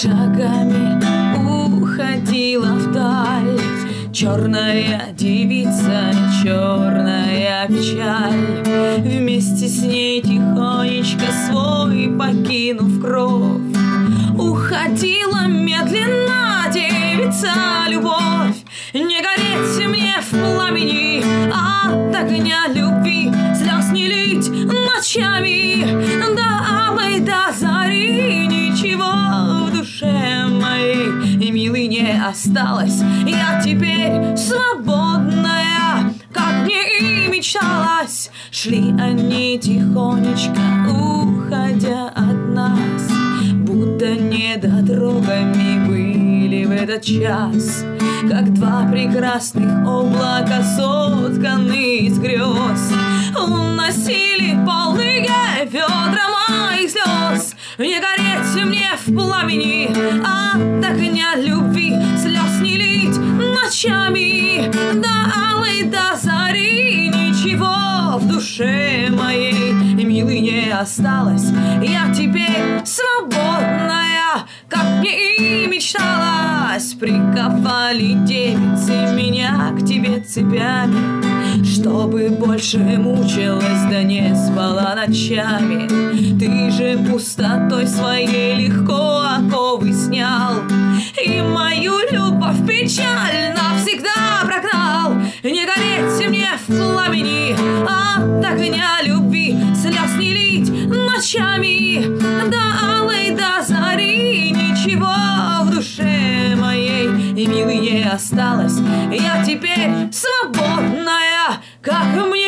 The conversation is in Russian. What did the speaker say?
шагами уходила вдаль. Черная девица, черная печаль. Вместе с ней тихонечко свой покинув кров, уходила медленно девица любовь. Не гореть мне в пламени от огня любви, слез не лить ночами до алой, до зари. Ничего в душе моей, милый, не осталось. Я теперь свободная, как мне и мечталось. Шли они тихонечко, уходя от нас, будто недотрогами были в этот час, как два прекрасных облака, сотканные из грез, уносили полные ведра моих слез. Не гореть мне в пламени от огня любви, слез не лить ночами до алой, до зари. Ничего в душе моей, милый, не осталось. Я теперь свободная, как мне и мечталось. Приковали девицы меня к тебе цепями, чтобы больше мучилась, да не спала ночами. Ты же пустотой своей легко оковы снял, и мою любовь печаль навсегда прогнал. Не гореть мне в пламени от огня любви, слез не лить ночами до алой, до зари. Ничего в душе моей, милый, не осталось. Я теперь свободная, как мне